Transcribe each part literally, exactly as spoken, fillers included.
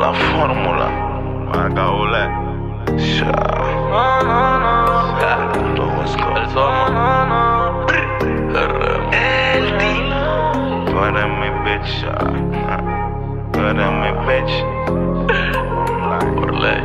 La fórmula, Macaulay. Ya. Todo es como el somos. El team. Tú eres mi bitch, ya. Tú eres mi bitch. Por ley.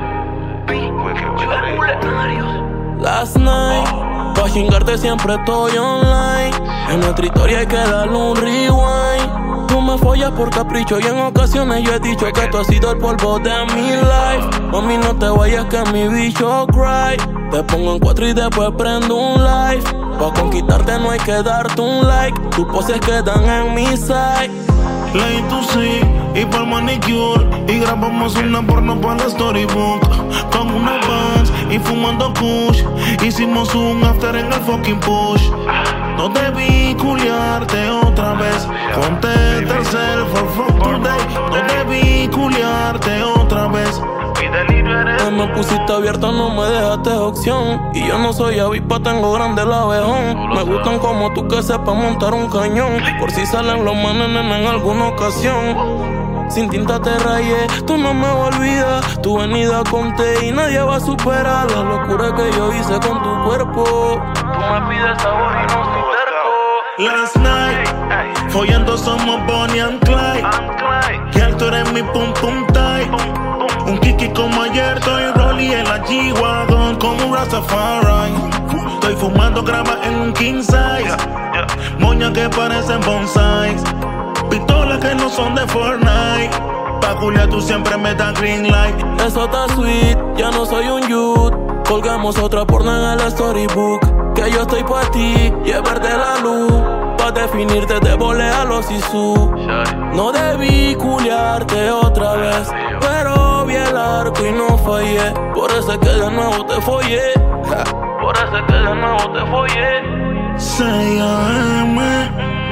Last night, pa' chingarte siempre estoy online. En nuestra historia hay que darle un rewind. Tú me follas por capricho y en ocasiones yo he dicho que tú has sido el polvo de mi life. Mami, no te vayas que mi bicho cry. Te pongo en cuatro y después prendo un live. Pa' conquistarte no hay que darte un like. Tus poses quedan en mi side. Ley tú sí, y pa'l manicure. Y grabamos una porno para la storybook. Con una Vans y fumando kush. Hicimos un after en el fucking push. No debí culiarte otra vez. Contesta el cel for from today. No debí culiarte otra vez. Te me pusiste abierto, no me dejaste opción. Y yo no soy avispa, tengo grande el abejón. Me gustan como tú que sepas montar un cañón. Por si salen los manes en alguna ocasión. Sin tinta te rayé, tú no me olvidas. Tu venida conté y nadie va a superar la locura que yo hice con tu cuerpo. Tú me pides sabor y no soy terco. Last night, follando somos Bonnie and Clyde. Que alto eres mi pum pum tight. Un kiki como ayer, estoy rolling en la G-Wagon como un Rastafari. Estoy fumando grava en un king size. Moña que parecen bonsais. Pistolas que no son de Fortnite. Pa' Julia tú siempre me das green light. Eso está sweet, ya no soy un youth. Colgamos otra porno en el storybook. Que yo estoy pa' ti y es verde la luz. Pa' definirte te volé a los Isu. No debí culiarte otra vez, pero vi el arco y no fallé. Por eso es que de nuevo te follé. Por eso es que de nuevo te follé. seis a eme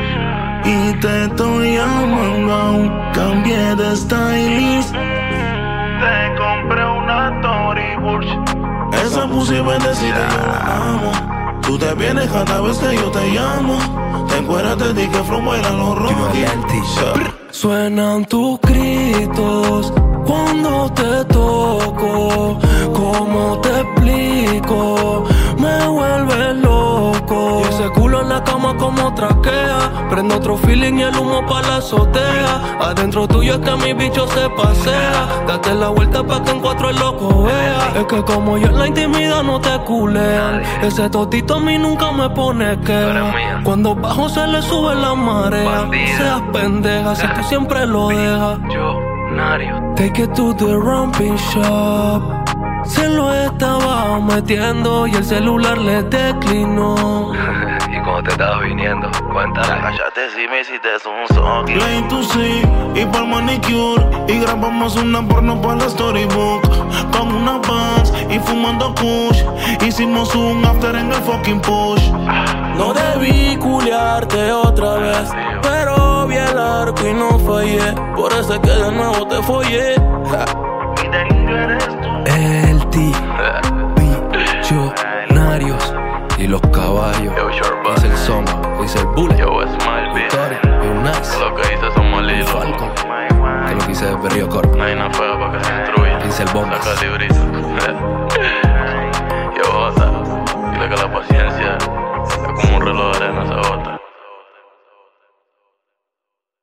y te estoy llamando aún. Cambié de stylist. Te compré una Tory Burch. Esa pussy bendecida yo la amo. Tú te vienes cada vez que yo te llamo. Te encueras, te di que flow bailan los rojos. Suenan tus gritos cuando te toco. ¿Cómo te explico? Me vuelve loco. Y ese culo en la cama como traquea. Prendo otro feeling y el humo pa' la azotea. Adentro tuyo es que mi bicho se pasea. Date la vuelta pa' que en cuatro el loco vea. Es que como yo en la intimidad no te culean. Ese totito a mí nunca me pone queja. Cuando bajo se le sube la marea. Seas pendeja si tú siempre lo dejas. Take it to the ramping shop. Se lo estaba metiendo y el celular le declinó. Y cuando te estabas viniendo, cuéntale. Cállate si me hiciste un socky. Lane to see y pa'l manicure. Y grabamos una porno para la storybook. Con una Vans y fumando kush. Hicimos un after en el fucking push. No debí culiarte otra vez, pero vi el arco y no fallé. Por eso es que de nuevo te follé. Mi delirio eres tú. El T, Billonarios y los caballos. Dice el Soma, dice el Bullet. Yo, Smile, bitch. Victoria, un Nice. Lo que hice somos lilos. Falcon, que lo que hice es Berrío Corp. No hay nada feo para que se instruya. Dice el Bombas. Saca librito.